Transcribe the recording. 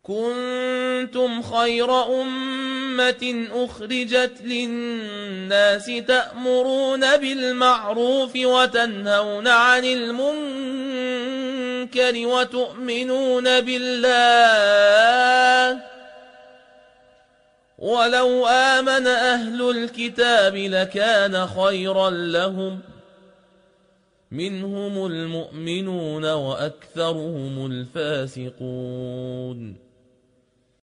كنتم خير أمة أخرجت للناس تأمرون بالمعروف وتنهون عن المنكر وتؤمنون بالله ولو آمن أهل الكتاب لكان خيرا لهم منهم المؤمنون وأكثرهم الفاسقون